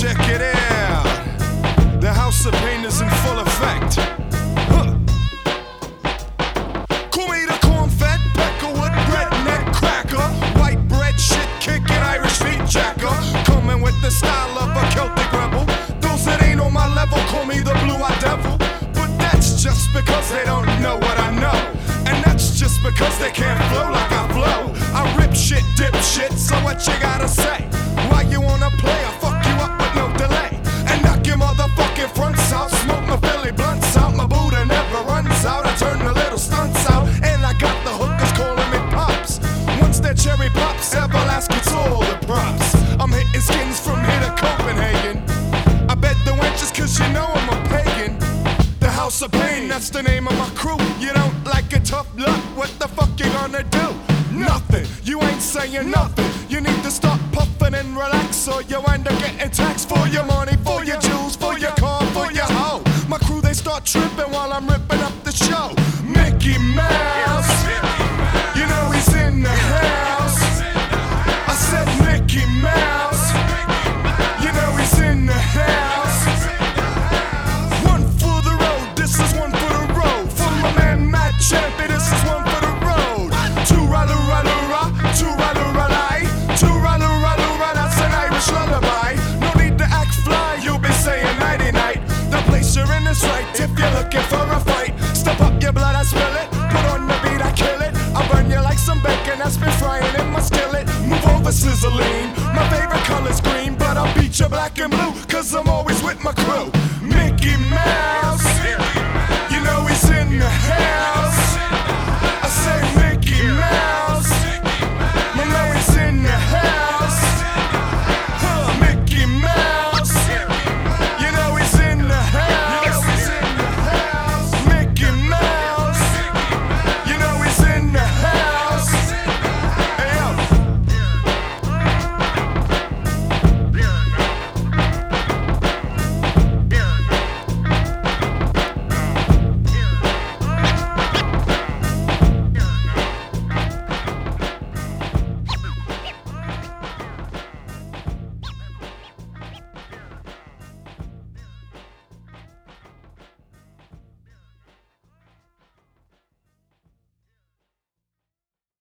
Check it out. The house of pain is in full effect. Huh. Call me the corn-fed peckerwood redneck cracker, white bread shit kicking Irish feet jacker, coming with the style of a Celtic rebel. Those that ain't on my level call me the blue-eyed devil, but that's just because they don't know what I know, and that's just because they can't flow like I flow. I rip shit, dip shit, so what you gotta say? Why you wanna play? I fuck you up with no delay and knock your motherfucking fronts out. Smoke my Philly blunts out, my Buddha never runs out. I turn the little stunts out, and I got the hookers calling me pops. Once their cherry pops, Everlast gets all the props. I'm hitting skins from here to Copenhagen. I bet the wenches cause you know I'm a pagan. The House of Pain, that's the name of my crew. You don't like a tough luck, what the fuck you gonna do? Nothing, you ain't saying nothing. You need to stop puffing and relax, or you end up getting taxed for your money, for your jewels, for your car, for your hoe. My crew, they start tripping while I'm ripping